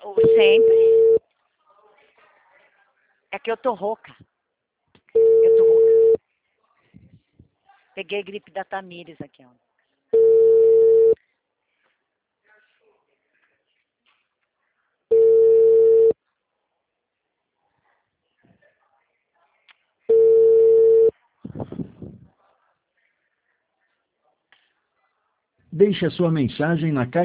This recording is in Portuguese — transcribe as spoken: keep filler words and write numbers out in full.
Sempre. É que eu tô rouca. Eu tô rouca. Peguei gripe da Tamires aqui, ó. Deixe a sua mensagem na caixa